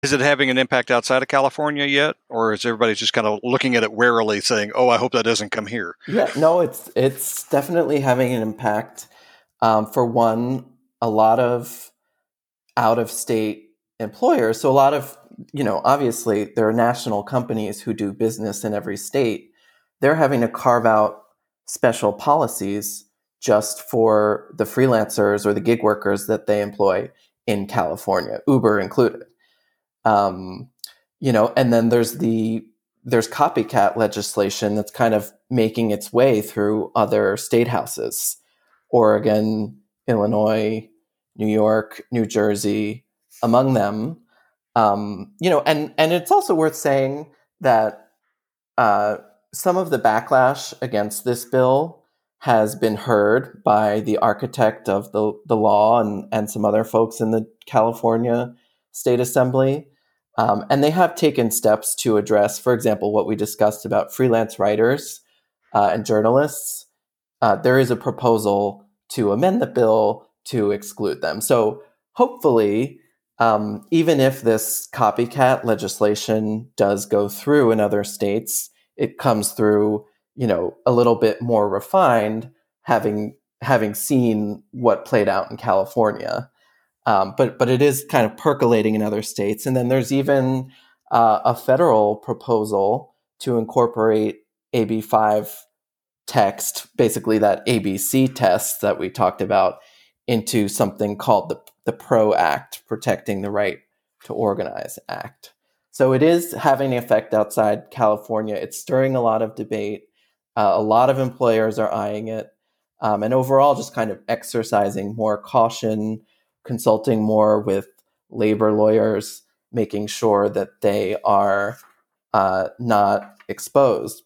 Is it having an impact outside of California yet, or is everybody just kind of looking at it warily, saying, "Oh, I hope that doesn't come here"? Yeah, no, it's definitely having an impact. For one, a lot of out of state employers. So a lot of, obviously there are national companies who do business in every state. They're having to carve out special policies just for the freelancers or the gig workers that they employ in California, Uber included. Um, and then there's copycat legislation that's kind of making its way through other state houses, Oregon, Illinois, New York, New Jersey, among them. And it's also worth saying that uh, some of the backlash against this bill has been heard by the architect of the law and some other folks in the California State Assembly. And they have taken steps to address, for example, what we discussed about freelance writers and journalists. There is a proposal to amend the bill to exclude them. So hopefully, even if this copycat legislation does go through in other states, it comes through, a little bit more refined, having seen what played out in California. But it is kind of percolating in other states, and then there's even a federal proposal to incorporate AB5 text, basically that ABC test that we talked about, into something called the PRO Act, Protecting the Right to Organize Act. So it is having an effect outside California. It's stirring a lot of debate. A lot of employers are eyeing it. And overall, just kind of exercising more caution, consulting more with labor lawyers, making sure that they are not exposed.